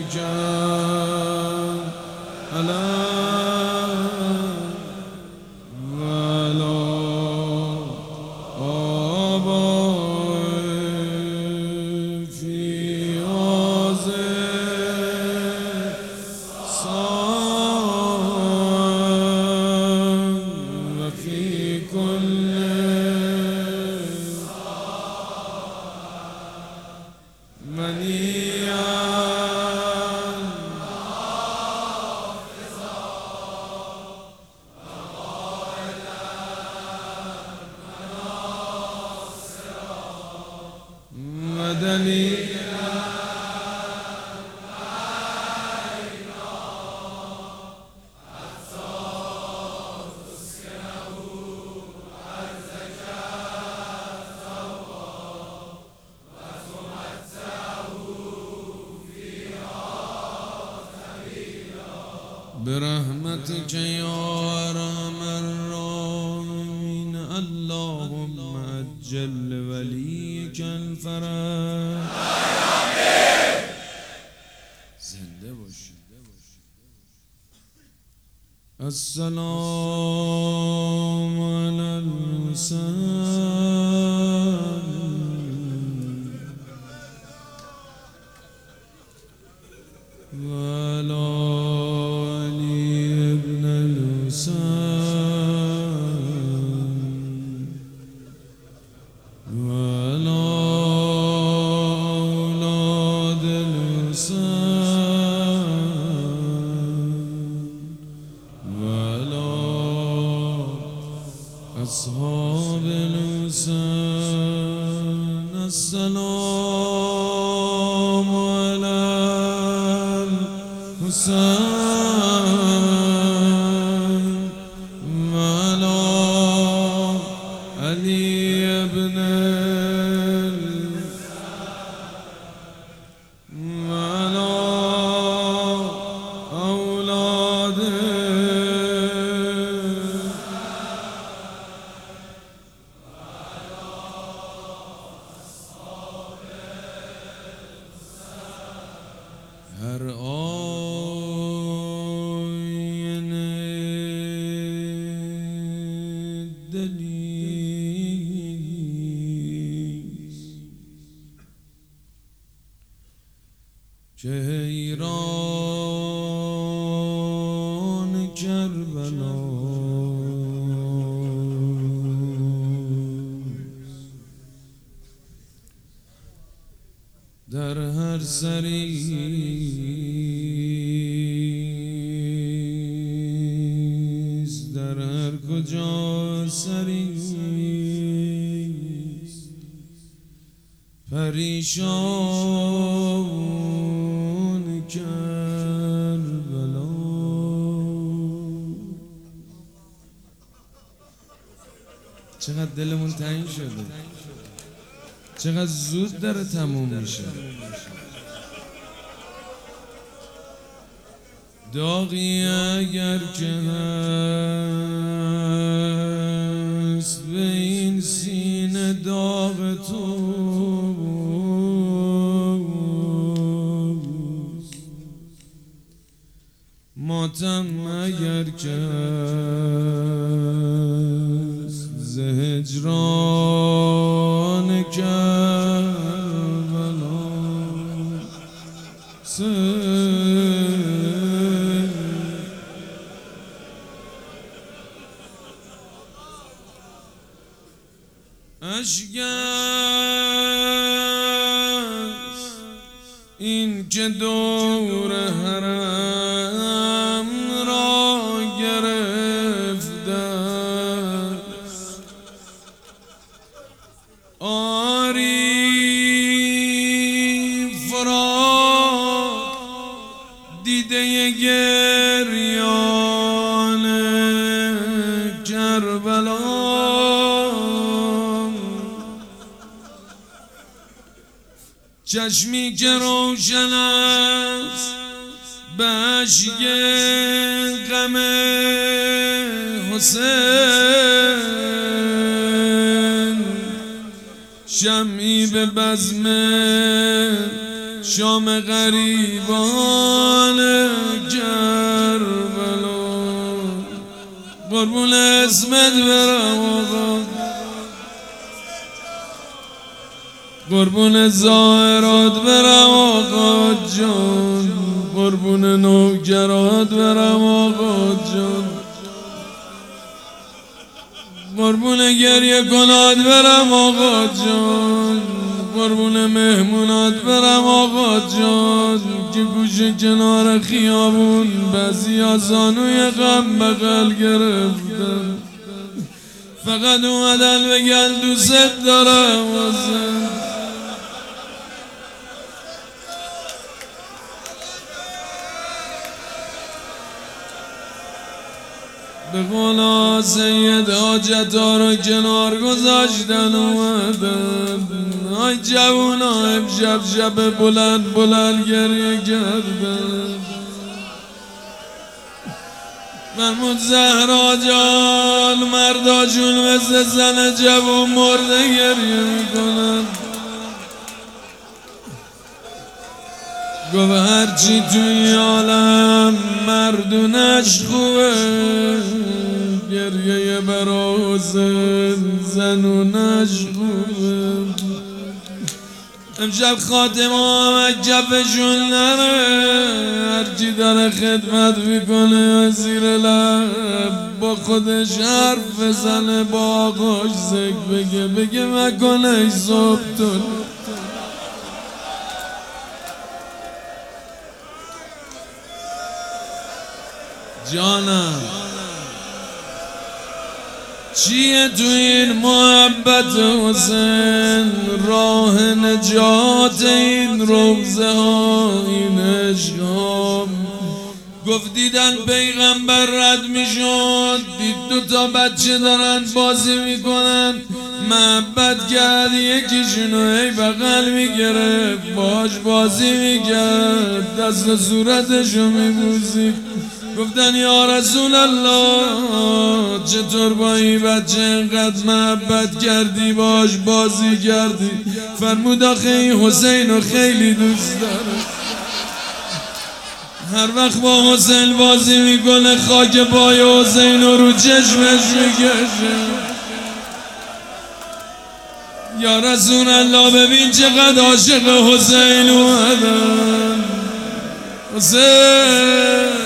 جان ولا آبای فی آزستان و فی کل برحمتك يا ارحم الراحمين اللهم اجل وليك الفرج زنده باش. السلام على المرسلين وعلى وعلى أولاد الحسين وعلى أصحاب الحسين السلام على الحسين وعلى علي بن وعلى أولاده هر آینه دلیست که حیران کربلاست در هر سریست در هر کجا سریست پریشان کربلا چقدر دلمون تنگ شده، چقدر زود داره تموم میشه. داغی اگر که هست به این سینه داغ توست، ماتم اگر که هست ز هجران کربلاست. اشک است این که دور حرم را گرفته است، آری فراق دیده گریان کربلا، چشمی که روشن است به اشک غم حسین، شمعی به بزم شام غریبان کربلا. قربون اسمت برم آقا، قربون ظاهرات برم آقا جان، قربون نوکرات برم آقا جان، قربون گریه کنات برم آقا جان، قربون مهمونات برم آقا جان که گوشه کنار خیابون بعضی زانوی غم بغل گرفتن، فقط اومدن بگن دوست دارم واسه. به قول سید حاجتا رو کنار گذاشتن اومدن، آی جوونا امشب شب بلند بلند گریه کردن. فرمود زهرا جان مرداشون مثل زن جوون مرده گریه میکنن. گفت هرچی توی عالم مردونش خوبه، گریه برا حسین زنونش خوبه. امشب خاتمه آمد جفشون نره، هرچی داره خدمت میکنه زیر لب با خودش حرف بزنه، با آقاش ذکر بگه مکنه صبح تون. جانم چیه تو این محبت حسین، راه نجات این روزه ها این عشق ها. گفت دیدن پیغمبر رد میشد، دید 2 تا بچه دارن بازی میکنن، محبت کرد یکیشونو ای بغل میگرفت باش بازی میکرد، دست صورتشو میبوزید. گفتن یا رسول الله چطور با این بچه اینقدر محبت کردی باش بازی کردی؟ فرمود آخه این حسین رو خیلی دوست داره، هر وقت با حسین بازی میکنه خاک پای حسین رو چشمش میکشه. یا رسول الله ببین چقدر عاشق حسین اومدن. حسین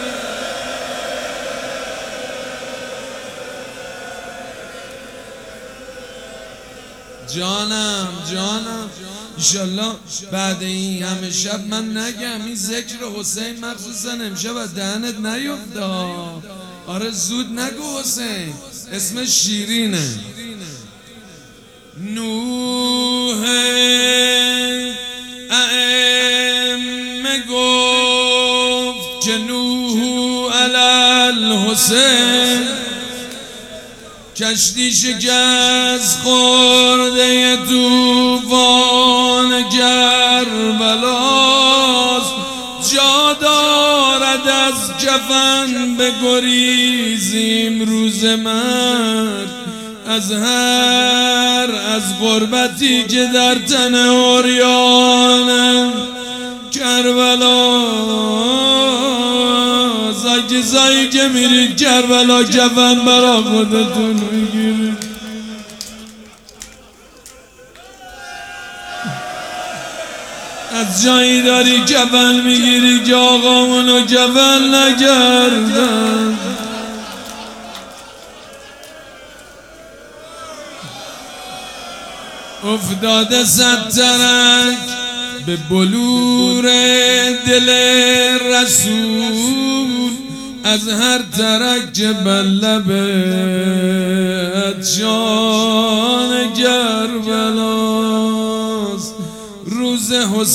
جانم ایشالله بعد این همه شب من نگم این ذکر حسین مخصوصا امشب از دهنت نیفته. آره زود نگو حسین، اسمش شیرینه. نوح ائمه گفت که نوح علی الحسین، کشتی شکست خورده طوفان کربلاست، جا دارد از کفن بگریزیم روز مرگ، از غربتی که در تن عریان کربلا. کسایی که میرید کربلا کفن برا خودتون میگیرید. از جایی داری کفن میگیری که آقامونو کفن نکردن. افتاده 100 ترک به بلور دل رسول، از هر ترک که بر لب جان کربلاست. روز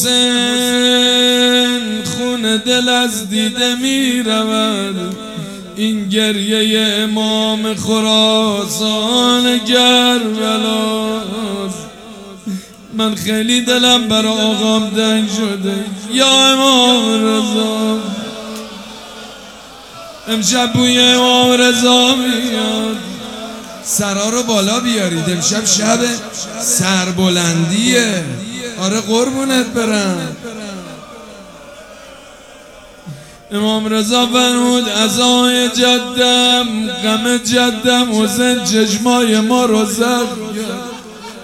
حسین خون دل از دیده می رود، این گریه امام خراسان کربلاست. من خیلی دلم برای آقام تنگ شده یا امام رضا، امشب بوی امام رضا میاد. سرا رو بالا بیارید، امشب شب سربلندیه. آره قربونت برم. امام رضا فرمود عزای جدم غم جدم حسین چشمای ما رو زخم کرد،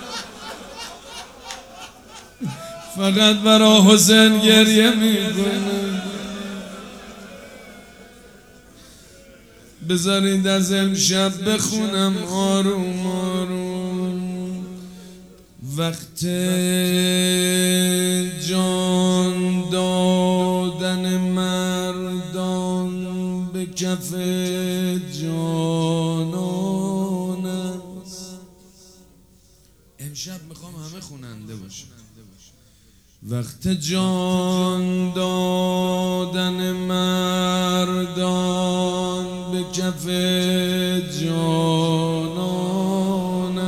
فقط برا حسین گریه میکنه. بذارید از امشب بخونم آروم آروم. وقت جان دادن مردان به کف جانان است. امشب میخوام همه خوننده باشن. وقت جان دادن مردان به کف جانان،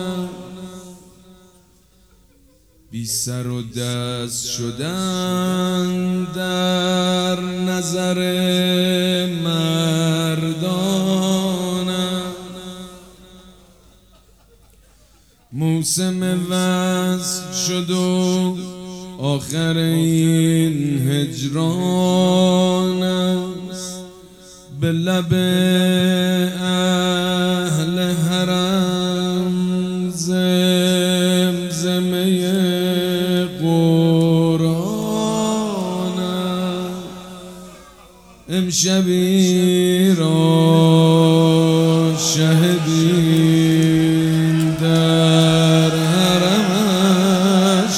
بی سر و دست شدن در نظر مردان، موسم وصل شد و آخر این هجران است، به لب اهل حرم زمزمه قرآن است. امشبی را شهدین در حرمش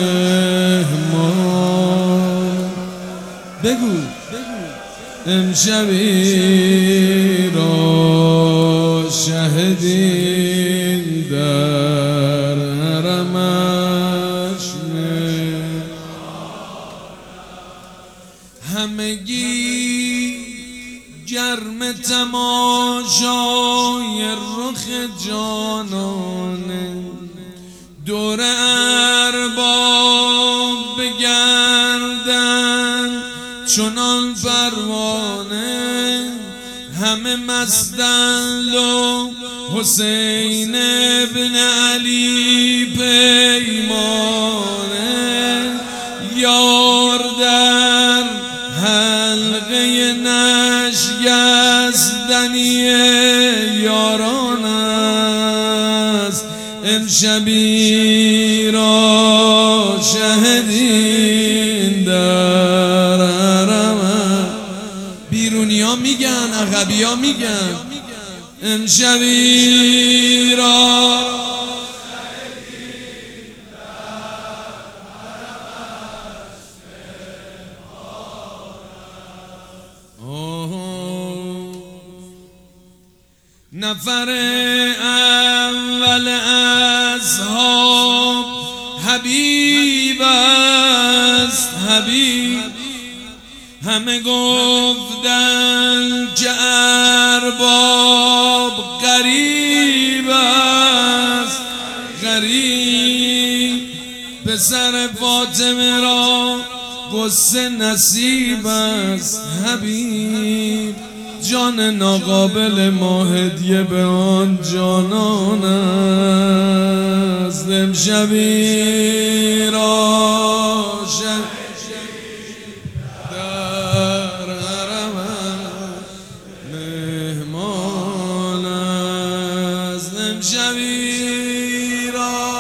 مهمان. بگو امشبی را شهدین در حرمش همگی گرم تماشای رخ جانانه، دور ارباب بگردن چنان پروانه، همه مستند و حسین ابن علی پیمانه، یار در حلقه نشکستنی یاران است. امشبی را شهدین در حرم. بیرونی ها میگن، عقبی ها میگن امشبی را نفر اول اصحاب حبیب است حبیب، همه گفتن که ارباب غریب است غریب، پسر فاطمه را قصه نصیب است حبیب، جان ناقابل ما هدیه به آن جانان است. امشبی را در حرم مهمان است. امشبی را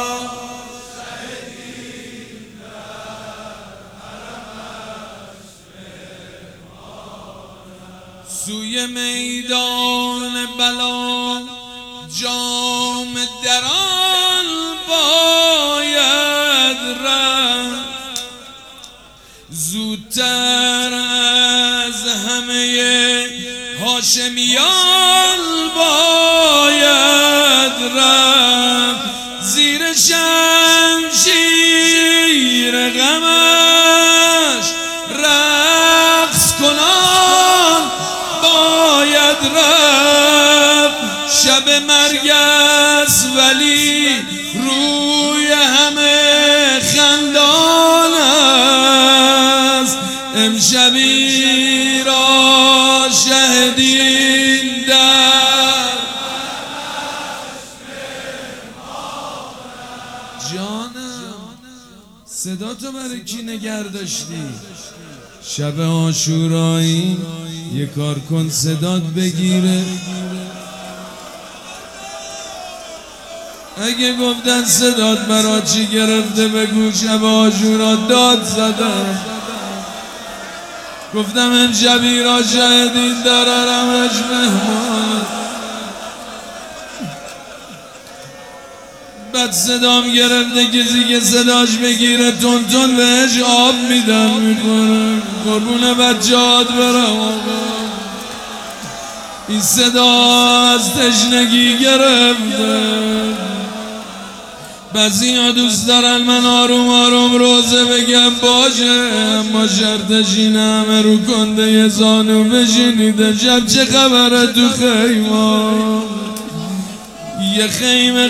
سوی میدان بلا جام دران باید رفت، زودتر از همه هاشمیان باید رفت، زیر شمشیر غمش رقص کنان باید رفت، شب مرگ است ولی روی همه خندان است. امشبی را شهدین در جانم. صدا تو برای کی نگر داشتی؟ شب عاشورایی یه کار کن صدات بگیره. اگه گفتن صدات برا چی گرفته بگو شب عاشورا داد زدم. گفتم امشبی را شهدین درارمش مهمان. بعد صدام گرفته کسی که صداش بگیره تون تون بهش آب میدم میکنم. قربون بچه‌هات برم آقا. این صدا از تشنگی گرفته. بعضی‌ها دوست دارن من آروم آروم روزه بگم باشه، اما شرطش اینه همه رو کنده یه زانو بشینید. شب چه خبره تو خیمه؟ یه خیمه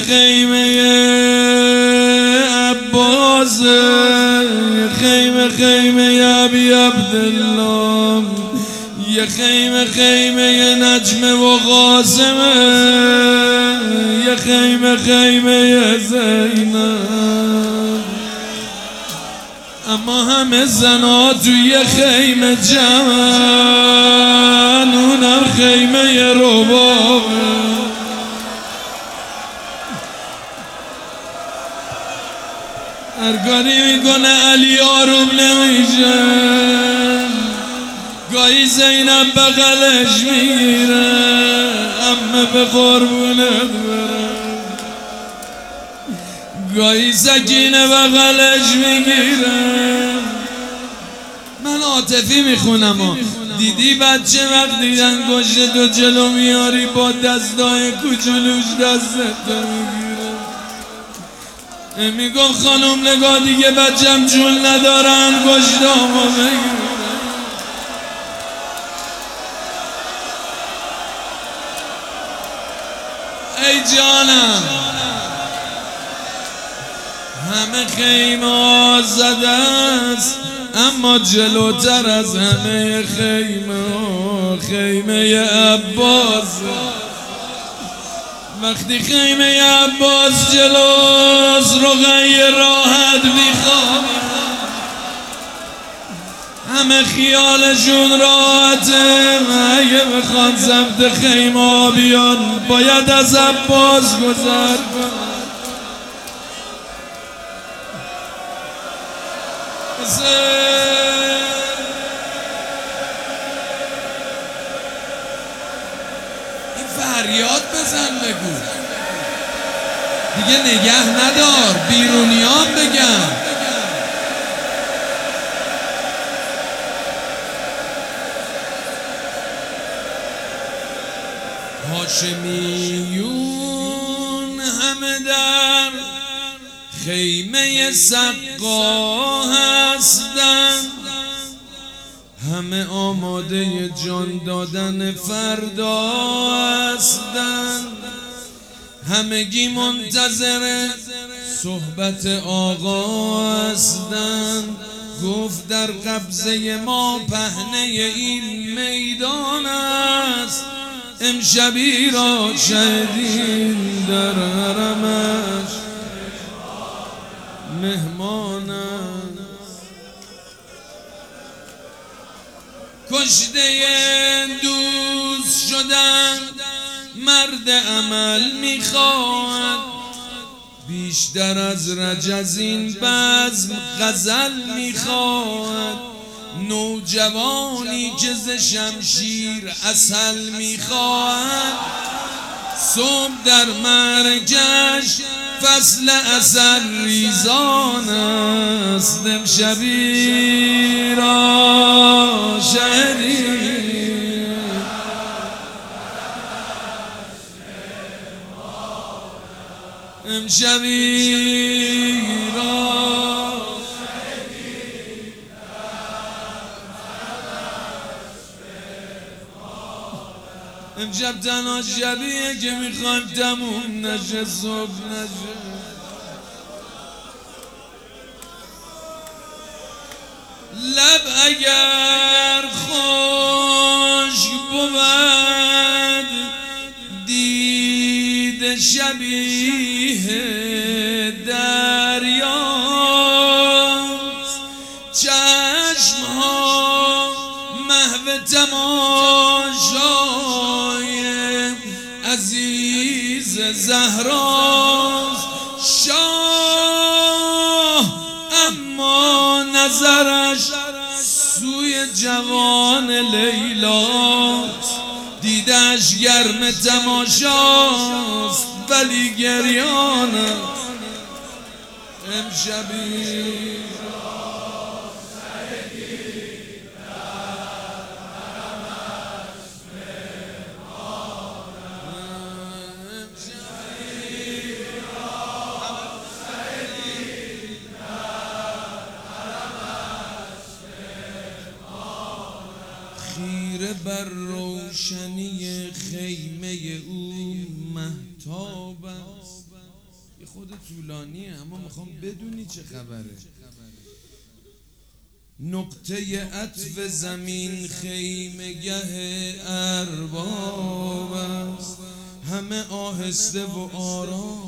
عباسه، یه خیمه ابی عبدالله، یه خیمه نجمه و قاسمه، یه خیمه زینب. اما همه زنها توی خیمه جمعن، اونم خیمه ربابه. هر کاری میکنه علی آروم نمیشه. گاهی زینب بغلش میگیره عمه به قربونت برم. گاهی سکینه بغلش میگیره. من عاطفی میخونم. دیدی بچه وقتی انگشت تو جلو میاری با دستای کوچولوش دستت میگیره. میگم خانم نگاه دیگه بچم جون نداره انگشتامو بگیره. ای جانم همه خیمه زده است، اما جلوتر از همه خیمه عباس. وقتی خیمه عباس جلوست رقیه راحت میخوام. همه خیالشون راحته. اگه بخوان سمت خیمه بیان باید از عباس گذر کنن. این فریاد بزن بگو دیگه، نگه ندار بیرونیان بگم. هاشمیون همه در خیمه سقا هستند، همه آماده جان دادن فردا هستند. همگی منتظر صحبت آقا هستند. گفت در قبضه ما پهنه این میدان است، امشبی را شهدین در حرمش مهمان است. کشته دوست شدن مرد عمل میخواد، بیشتر از رجز این بزم غزل میخواد. نوجوانی که ز شمشیر عسل میخواد، صبح در مرکش فصل عسل ریزان است. امشبی را شهدین امشبی را امشب تنها شبیه که میخوایم تموم نشه، صبح نشه. لب اگر خشک بود دید شبیه دریاست. چشمها محو تماشای عزیز زهراست شاه، اما نظرش سوی جوان لیلاست. دیدش گرم تماشاست ولی گریانه امشبی خیره بر روشنی خیمه او مهتاب است. یه خود طولانیه اما میخوام بدونی چه خبره. نقطه عطف زمین خیمه گه ارباب است، همه آهسته و آرام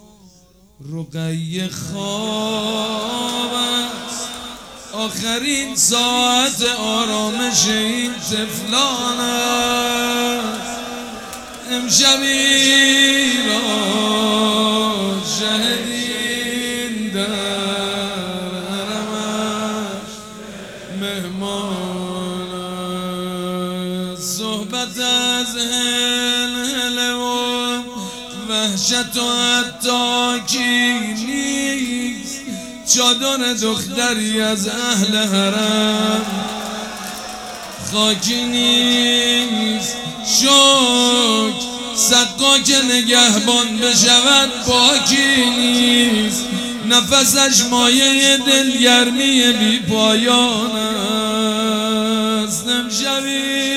رقیه خواب است. آخرین ساعت آرامش این طفلان است. امشبی را شهدین در حرمش مهمان است. صحبت از هلهله و وحشت و حتاکی نیست. چادر دختری از اهل حرم خاکی نیست. شک سقاک نگهبان بشود باکی نیست. نفسش مایه دلگرمی بی پایان است. امشبی